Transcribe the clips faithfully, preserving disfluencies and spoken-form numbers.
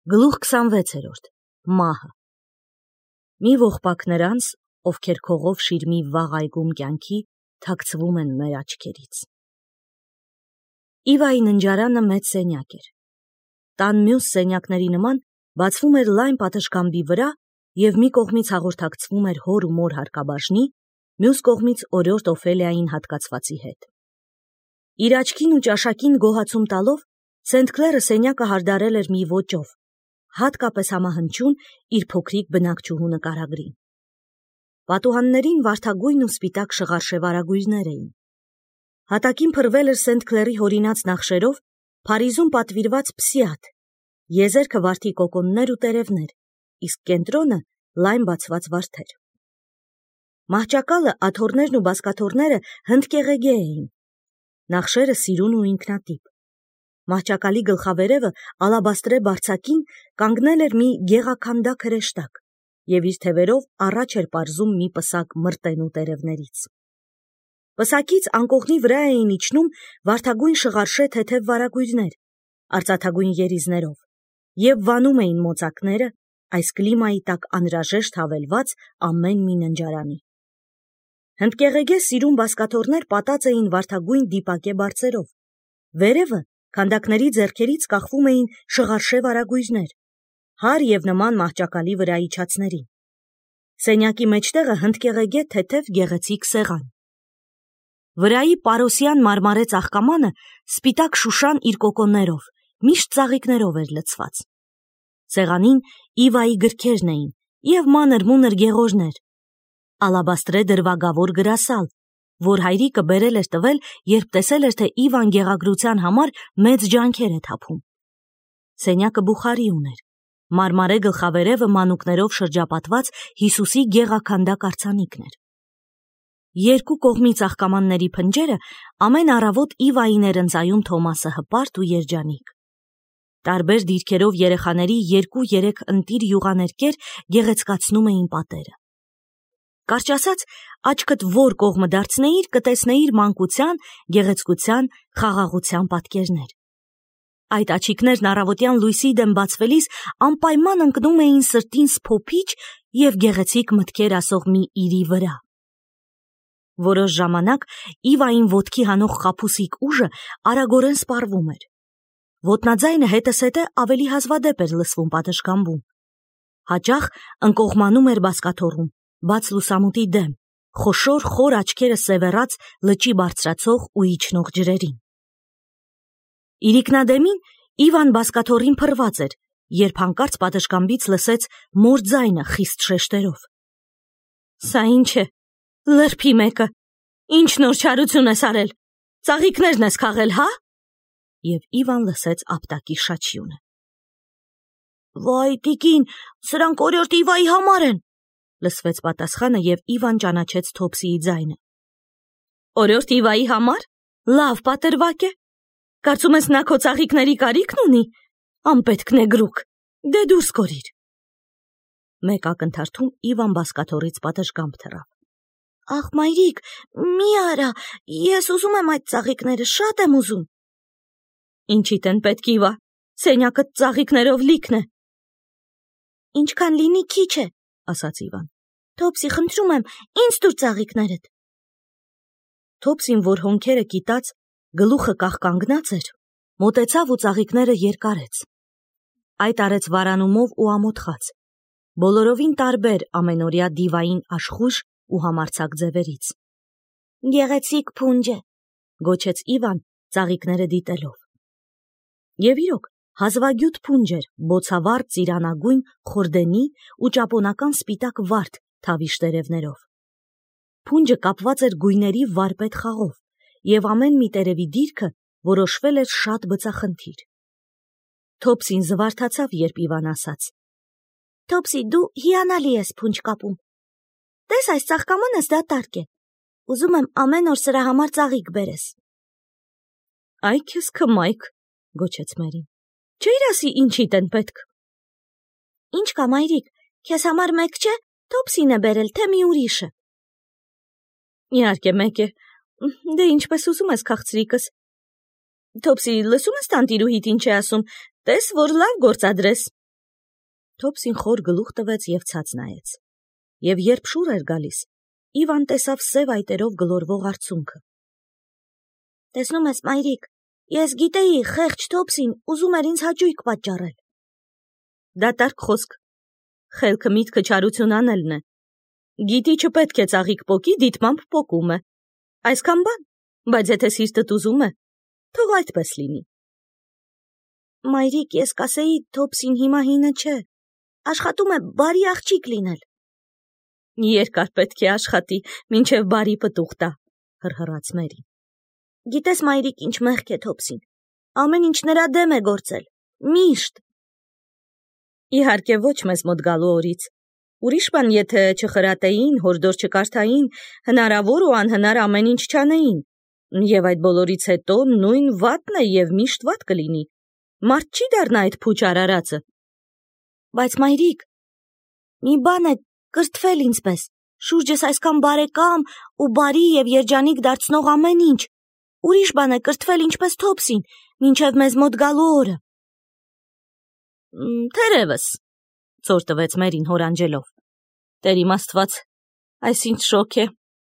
Գլուխ քսանվեցերորդ Մահը Մի ողբակ նրանց, ովքեր քողով շիրմի վաղ այգում կյանքի, թաքցվում են մեր աչքերից։ Իվայի ննջարանը մեծ սենյակ էր։ Տան մյուս սենյակների նման բացվում էր լայն պատշգամբի վրա և մի կողմից հաղորդակցվում էր հոր ու մոր հարկաբաժնի, մյուս կողմից օրիորդ Օֆելիային հատկացվածի հետ։ Իր աչքին ու ճաշակին գոհացում տալով, Սենթ Քլերը սենյակը հարդարել էր մի ոճով, հատկապես համահնչյուն իր փոքրիկ բնակչուհու նկարագրին։ Պատուհաններին վարդագույն ու սպիտակ շղարշև էին։ Հատակին փռվել էր Սենթ Քլերի հորինած նախշերով Փարիզում պատվիրված Փսիաթ, եզերքը վարդի կոկոններ ու տերևներ, իսկ կենտրոնը լայն բացված վարդեր։ Մահճակալը, աթոռներն ու բազկաթոռները հնդկեղեգե էին, նախշերը սիրուն ու ինքնատիպ։ Մահճակալի գլխավերևը ալաբաստրե բարձակին կանգնել էր մի գեղաքանդակ հրեշտակ և իր թևերով առաջ էր պարզում մի պսակ մրտենու տերևներից։ Պսակից անկողնի վրա էին իջնում վարդագույն շղարշե թեթև վարագույրներ, արծաթագույն երիզներով, և վանում էին մոծակները, այս կլիմայի տակ անհրաժեշտ հավելված ամեն մի ննջարանի։ Հնդկեղեգե սիրուն բազկաթոռներ պատած էին վարդագույն դիպակե բարձերով, վերևը քանդակների ձեռքերից կախվում էին շղարշե վարագույրներ, հար և նման մահճակալի վրա իջածներին։ Սենյակի մեջտեղը հնդկեղեգե թեթև գեղեցիկ սեղան։ Վրայի պարոսյան մարմարե ծաղկամանը սպիտակ շուշան իր կոկոններով, միշտ ծաղիկներով էր լցված։ Սեղանին Իվայի գրքերն էին և մանր-մունր գեղորներ, ալաբաստրե դրվագավոր գրասալ, որ հայրիկը բերել էր տվել, երբ տեսել էր, թե Իվան գեղագրության համար մեծ ջանքեր է թափում։ Սենյակը բուխարի ուներ, մարմարե գլխավերևը մանուկներով շրջապատված Հիսուսի գեղաքանդակ արձանիկն էր։ Երկու կողմի ծաղկամանների փնջերը ամեն առավոտ Իվային էր ընծայում Թոմասը հպարտ ու երջանիկ։ Տարբեր դիրքերով երեխաների երկու-երեք ընտիր յուղաներկեր գեղեցկացնում էին պատերը։ Կարճ ասած, աչքդ որ կողմը դարձնեիր, կտեսնեիր մանկության, գեղեցկության, խաղաղության պատկերներ։ Այդ աչիկներն առավոտյան լույսի դեմ բացվելիս անպայման ընկնում էին սրտին սփոփիչ և գեղեցիկ մտքեր ասող մի իրի վրա։ Որոշ ժամանակ Իվային ոտքի հանող խաբուսիկ ուժը արագորեն սպառվում էր։ Ոտնաձայնը հետզհետե ավելի հազվադեպ էր լսվում պատշգամբում։ Հաճախ ընկողմանում էր բազկաթոռում, բաց լուսամուտի դեմ, խոշոր խոր աչքերը սևեռած լճի բարձրացող ու իջնող ջրերին։ Իրիկնադեմին Իվան բազկաթոռին փռված էր, երբ հանկարծ պատշգամբից լսեց մոր ձայնը խիստ շեշտերով. «Սա ինչ է, լրբի մեկը, ինչ նոր չարություն ես արել, ծաղիկներն ես քաղել, հա»։ Եվ Իվան լսեց ապտակի շաչյունը։ «Վայ, տիկին, սրանք օրիորդ Իվայի համար են», լսվեց պատասխանը և Իվան ճանաչեց Թոփսիի ձայնը։ «Օրիորդ Իվայի համար, լավ պատրվակ է, կարծում ես նա քո ծաղիկների կարիքն ունի, անպետք նեգրուկ, դե դուրս կորիր»։ Մեկ ակնթարթում Իվան բազկաթոռից պատշգամբ թռավ։ «Ախ, մայրիկ, մի արա, ես ուզում եմ այդ ծաղիկները, շատ եմ ուզում»։ «Ինչիդ են պետք, Իվա, սենյակդ ծաղիկներով լիքն է»։ «Ինչքան լինի քիչ է», ասաց Իվան։ «Թոփսի, խնդրում եմ, ինձ տուր ծաղիկներդ»։ Թոփսին, որ հոնքերը կիտած, գլուխը կաղկանգնած էր, մոտեցավ ու ծաղիկները երկարեց։ Այդ արեց վարանումով ու ամոթխած, բոլորովին տարբեր ամենօրյա դիվային աշխույժ ու համարձակ ձևերից։ «Գեղեցիկ փունջ է», գոչեց Իվան ծաղիկները դիտելով։ Եվ իրոք, հազվագյուտ փունջ էր, բոցավառ ծիրանագույն խորդենի ու ճապոնական սպիտակ վարդ թավիշ տերևներով։ Փունջը կապված էր գույների վարպետ խաղով, և ամեն մի տերևի դիրքը որոշվել էր շատ բծախնդիր։ Թոփսին զվարթացավ, երբ Իվան ասաց. «Թոփսի, դու հիանալի ես փունջ կապում։ Տես, այս ծաղկամանս դատարկ է, ուզում եմ ամեն օր սրա համար ծաղիկ բերես»։ «Այ քեզ քմայք», գոչեց մերին, «չէիր ասի ինչիդ են պետք»։ «Ինչ կա, մայրիկ, քեզ համար մեկ չէ, Թոփսին է բերել, թե մի ուրիշը»։ «Իհարկե մեկ է, դե ինչպես ուզում ես, քաղցրիկս։ Թոփսի, լսում ես տանտիրուհիդ ինչ է ասում, տես, որ լավ գործադրես»։ Թոփսին խոր գլուխ տվեց և ցած նայեց։ Եվ երբ շուռ էր գալիս, Իվան տեսավ սև այտերով գլորվող արցունքը։ Տեսնում ես, մայրիկ, ես գիտեի, խեղճ Թոփսին ուզում էր ինձ հաճույք պատճառել։ Դատարկ խոսք, խելքը միտքը չարություն անելն է։ Գիտի չպետք է ծաղիկ պոկի, դիտմամբ պոկում է։ Այսքան բան, բայց եթե սիրտդ ուզում է, թող այդպես լինի։ Մայրիկ, ես կասեի, Թոփսին հիմա հինը չէ, աշխատում է բարի աղջիկ լինել։ Երկար պետք է աշխատի, մինչև բարի պտուղ տա, հրհրաց Մերին։ Գիտես, մայրիկ, ինչ մեղք է Թոփսին, ամեն ինչ նրա դեմ է գործել, միշտ։ Իհարկե ոչ մեզ մոտ գալու օրից, ուրիշ բան եթե չխրատեին, հորդոր չկարդային, հնարավոր ու անհնար ամեն ինչ չանեին, և այդ բոլորից հետո նույն վատն է և միշտ վատ կլինի, մարդ չի դառնա այդ փուչ արարածը։ Բայց մայրիկ, մի բան է կրթվել ինձպես, շուրջս այսքան բարեկամ ու բարի և երջանիկ դարձնող ամեն ինչ, ուրիշ բան է կրթվել ինչպես Թոփսին, մինչև մեզ մոտ գալու օրը։ Թերևս, ծոր տվեց Մերին հորանջելով, Տեր իմ Աստված, այս ինչ շոք է։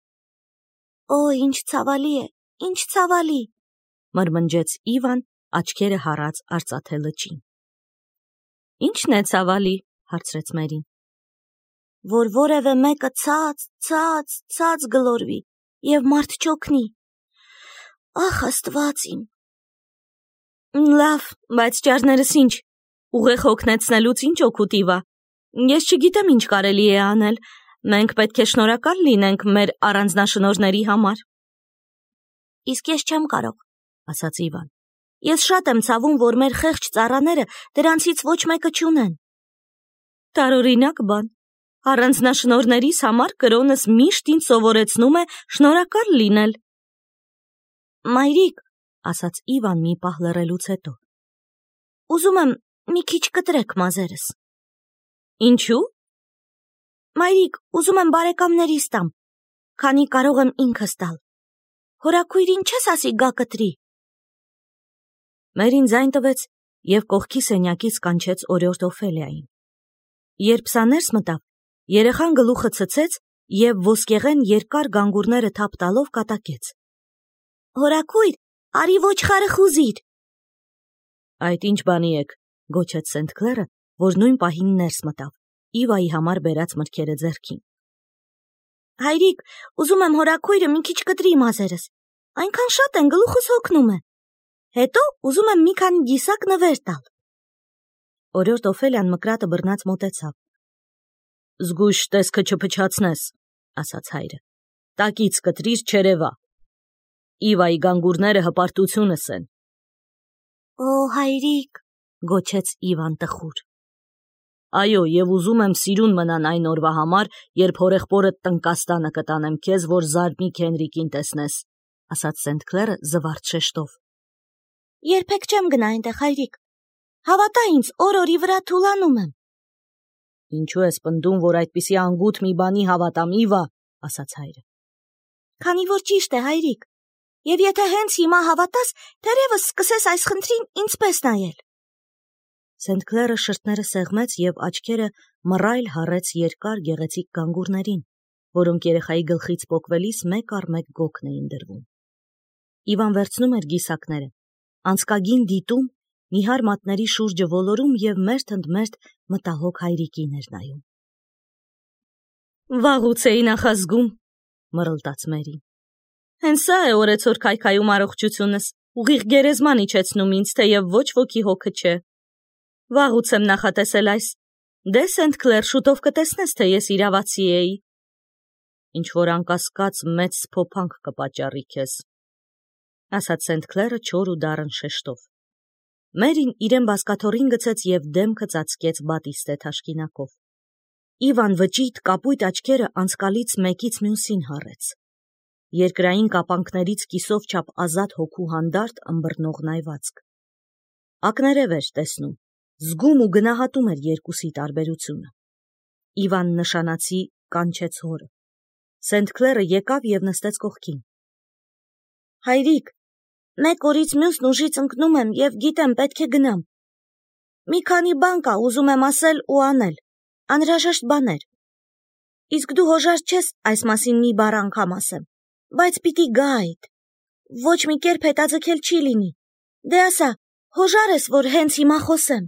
Օ, ինչ ցավալի է, ինչ ցավալի, մրմնջեց Իվան, աչքերը հառած արծաթե լճին։ Ինչն է ցավալի, հարցրեց Մերին։ Որ որևէ մեկը ցած, ցած, ցած գլորվի և մարդ չօգնի։ Ախ, Աստված իմ։ Լավ, բայց ճարներս ինչ, ուղեղ հոգնեցնելուց ինչ օգուտ իվա։ Ես չգիտեմ ինչ կարելի է անել, մենք պետք է շնորհակալ լինենք մեր առանձնաշնորհների համար։ Իսկ ես չեմ կարող, ասաց Իվան։ Ես շատ եմ ցավում, որ մեր խեղճ ծառաները դրանցից ոչ մեկը չունեն։ Տարօրինակ բան, առանձնաշնորհներիս համար կրոնս միշտ ինձ սովորեցնում է շնորհակալ լինել։ Մայրիկ, ասաց Իվան մի պահ լռելուց հետո, ուզում եմ մի քիչ կտրեք մազերս։ Ինչու՞։ Մայրիկ, ուզում եմ բարեկամներիս տամ, քանի կարող եմ ինքս տալ։ Հորաքույրին չես ասի գա կտրի։ Մերին ձայն տվեց և կողքի սենյակից կանչեց օրիորդ Օֆելիային։ Երբ սա ներս մտավ, երեխան գլուխը ցցեց և ոսկեղեն երկար գանգուրները թափ տալով կատակեց. Հորաքույր, արի ոչխարը խուզիր։ Այդ ինչ բանի եք, գոչեց Սենթ Քլերը, որ նույն պահին ներս մտավ, Իվայի համար բերած մրգերը ձեռքին։ Հայրիկ, ուզում եմ հորաքույրը մի քիչ կտրի մազերս, այնքան շատ են գլուխս հոգնում է։ Հետո ուզում եմ մի քանի գիսակ նվեր տալ։ Օրիորդ Օֆելիան մկրատը բռնած մոտեցավ։ Զգույշ տեսքը չփչացնես, ասաց հայրը, տակից կտրիր չերևա։ Իվայի գանգուրները հպարտությունս են։ Օ, հայրիկ, գոչեց Իվան տխուր։ Այո, և ուզում եմ սիրուն մնան այն օրվա համար, երբ հորեղբորդ տնկաստանը կտանեմ քեզ, որ զարմիկ Հենրիկին տեսնես, ասաց Սենթ Քլերը զվարթ շեշտով։ Երբեք չեմ գնա այնտեղ, հայրիկ։ Հավատա ինձ, օր-օրի վրա թուլանում եմ։ Ինչու ես պնդում, որ այդպիսի անգութ մի բանի հավատամ, Իվա, ասաց հայրը։ Քանի որ ճիշտ է, հայրիկ, և եթե հենց հիմա հավատաս, թերևս սկսես այս խնդրին ինձպես նայել։ Սենթ Քլերը շրթները սեղմեց և աչքերը մռայլ հառեց երկար գեղեցիկ գանգուրներին, որոնք երեխայի գլխից պոկվելիս մեկ առ մեկ գոգն էին դրվում։ Իվան վերցնում էր գիսակները, անցկագին դիտում, նիհար մատների շուրջը ոլորում և մերթ ընդ մերթ մտահոգ հայրիկին էր նայում։ Վաղուց էի նախազգում, մռլտաց Մերին։ Հենց սա է օրեցօր քայքայում առողջությունս, ուղիղ գերեզման իջեցնում ինձ, թեև ոչ ոքի հոգը չէ։ Վաղուց եմ նախատեսել այս։ Դե Սենթ Քլեր, շուտով կտեսնես, թե ես իրավացի էի։ Ինչ որ անկասկած մեծ սփոփանք կպատճառի քեզ, ասաց Սենթ Քլերը չոր ու դառն շեշտով։ Մերին իրեն բազկաթոռին գցեց և դեմքը ծածկեց բատիստե թաշկինակով։ Իվան վճիտ կապույտ աչքերը անցկալից մեկից մյուսին հառեց։ Երկրային կապանքներից կիսով չափ ազատ հոգու հանդարտ ըմբռնող նայվածք։ Ակներև էր տեսնում, զգում ու գնահատում էր երկուսի տարբերությունը։ Իվան նշանացի կանչեց հորը։ Սենթ Քլերը եկավ և նստեց կողքին։ Հայրիկ, մեկ օրից մյուսն ուժից ընկնում եմ և գիտեմ պետք է գնամ։ Մի քանի բան կա, ուզում եմ ասել ու անել, անհրաժեշտ բաներ։ Իսկ դու հոժար չես այս մասին մի բառ անգամ ասեմ, բայց պիտի գա այդ։ Ոչ մի կերպ հետաձգել չի լինի։ Դե ասա, հոժար ես, որ հենց հիմա խոսեմ։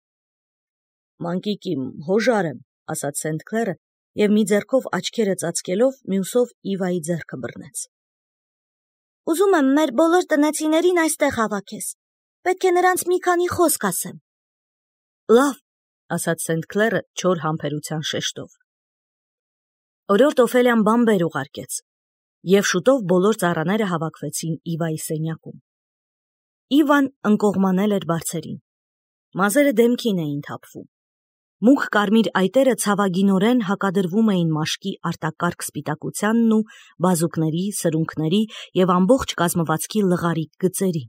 Մանկիկիմ, հոժար եմ, ասաց Սենթ Քլերը և մի ձեռքով աչքերը ծածկելով, մյուսով Իվայի ձեռքը բռնեց։ Ուզում եմ մեր բոլոր տնեցիներին այստեղ հավաքես։ Պետք է նրանց մի քանի խոսք ասեմ։ Լավ, ասաց Սենթ Քլերը չոր համբերության շեշտով։ Օրորդ Օֆելիան բանբեր ուղարկեց, և շուտով բոլոր ծառաները հավաքվեցին Իվայի սենյակում։ Իվան ընկողմանել էր բարձերին։ Մազերը դեմքին էին թափվում։ Մուգ կարմիր այտերը ցավագինորեն հակադրվում էին մաշկի արտակարգ սպիտակությանն ու բազուկների, սրունքների և ամբողջ կազմվածքի լղարիկ գծերին։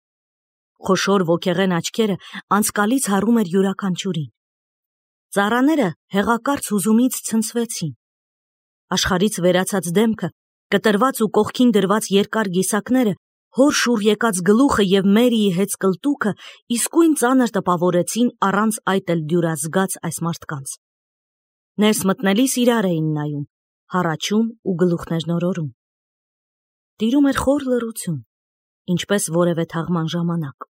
Խոշոր ոգեղեն աչքերը անցկալից հառում էր յուրաքանչյուրին։ Ծառաները հեղակարծ հուզումից ցնցվեցին։ Աշխարհից վերացած դեմքը, կտրված ու կողքին դրված երկար գիսակները, հոր շուռ եկած գլուխը և Մերիի հեծկլտուքը իսկույն ծանր տպավորեցին առանց այդ էլ դյուրազգաց այս մարդկանց։ Ներս մտնելիս իրար էին նայում, հառաչում ու գլուխներ նորորում։ Տիրում էր խոր լռություն, ինչպես որևէ թաղման ժամանակ։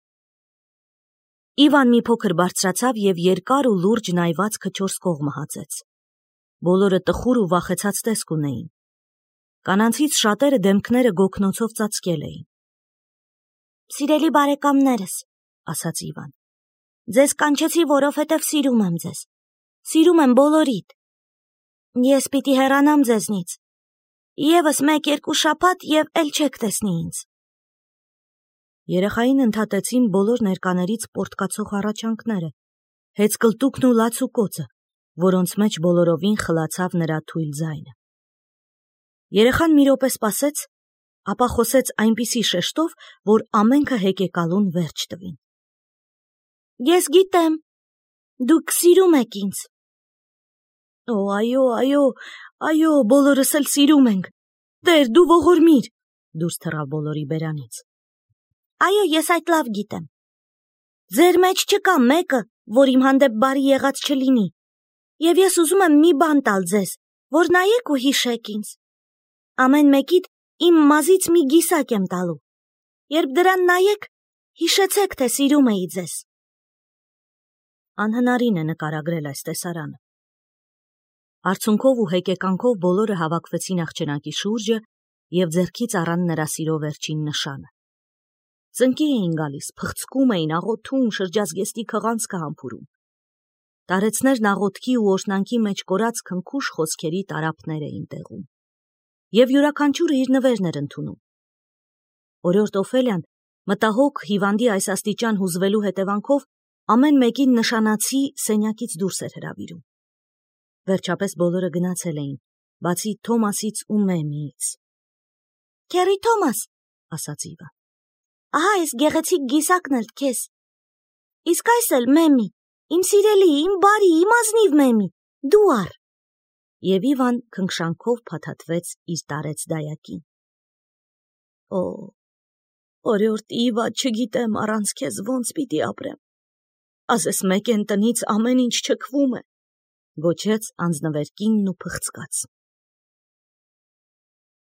Իվան մի փոքր բարձրացավ և երկար ու լուրջ նայվածքը չորս կողմը հաձեց։ Բոլորը տխուր ու վախեցած տեսք ունեին։ Կանանցից շատերը դեմքները գոգնոցով ծածկել էին։ Սիրելի բարեկամներս, ասաց Իվան, ձեզ կանչեցի, որովհետև սիրում եմ ձեզ, սիրում եմ բոլորիդ։ Ես պիտի հեռանամ ձեզնից, ևս մեկ-երկու շաբաթ և էլ չեք տեսնի ինձ։ Երեխային ընդհատեցին բոլոր ներկաներից պոռթկացող հառաչանքները, հեծկլտուքն ու լացուկոցը, որոնց մեջ բոլորովին խլացավ նրա թույլ ձայնը։ Երեխան մի րոպե սպասեց, ապա խոսեց այնպիսի շեշտով, որ ամենքը հեկեկալուն վերջ տվին։ Ես գիտեմ, դուք սիրում եք ինձ։ Օ, այո, այո, այո, բոլորս էլ սիրում ենք։ Տեր, դու ողորմիր, դուրս թռավ բոլորի բերանից։ Այո, ես այդ լավ գիտեմ։ Ձեր մեջ չկա մեկը, որ իմ հանդեպ բարի եղած չլինի, և ես ուզում եմ մի բան տալ ձեզ, որ նայեք ու հիշեք ինձ։ Ամեն մեկիդ իմ մազից մի գիսակ եմ տալու։ Երբ դրան նայեք, հիշեցեք, թե սիրում էի ձեզ։ Անհնարին է նկարագրել այս տեսարանը։ Արցունքով ու հեկեկանքով բոլորը հավաքվեցին աղջնակի շուրջը և ձեռքից առան նրա սիրո վերջին նշանը։ Ծնկի էին գալիս, փղցկում էին, աղոթում, շրջազգեստի քղանցքը համբուրում։ Տարեցներն աղոթքի ու օրհնանքի մեջ կորած քնքուշ խոսքերի տարափներ էին տեղում։ Եվ յուրաքանչյուրը իր նվերն էր ընդունում։ Օրորդ Օֆելիան մտահոգ հիվանդի այս աստիճան հուզվելու հետևանքով ամեն մեկին նշանացի սենյակից դուրս էր հրավիրում։ Վերջապես բոլորը գնացել էին, բացի Թոմասից ու Մեմիից։ Քերի Թոմաս, ասաց Իվան, ահա այս գեղեցիկ գիսակն էլ քեզ։ Իսկ այս էլ Մեմի, իմ սիրելի, իմ բարի, իմ ազնիվ Մեմի, դու առ։ Եվ Իվան քնքշանքով փաթաթվեց իր տարեց դայակին։ Օ, օրորդ Իվա, չգիտեմ առանց քեզ ոնց պիտի ապրեմ։ Ասես մեկ են տնից ամեն ինչ չքվում է, գոչեց անձնվեր կինն ու փղցկաց։